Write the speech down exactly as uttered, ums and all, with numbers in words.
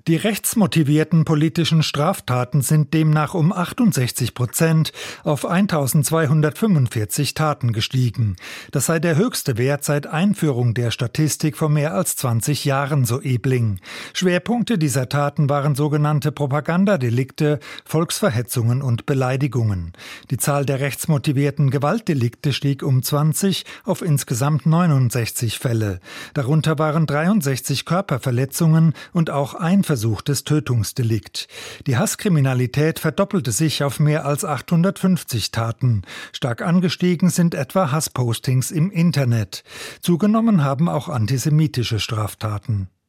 Die rechtsmotivierten politischen Straftaten sind demnach um achtundsechzig Prozent auf eintausendzweihundertfünfundvierzig Taten gestiegen. Das sei der höchste Wert seit Einführung der Statistik vor mehr als zwanzig Jahren, so Ebling. Schwerpunkte dieser Taten waren sogenannte Propagandadelikte, Volksverhetzungen und Beleidigungen. Die Zahl der rechtsmotivierten Gewaltdelikte stieg um zwanzig auf insgesamt neunundsechzig Fälle. Darunter waren dreiundsechzig Körperverletzungen und auch ein versuchtes Tötungsdelikt. Die Hasskriminalität verdoppelte sich auf mehr als achthundertfünfzig Taten. Stark angestiegen sind etwa Hasspostings im Internet. Zugenommen haben auch antisemitische Straftaten.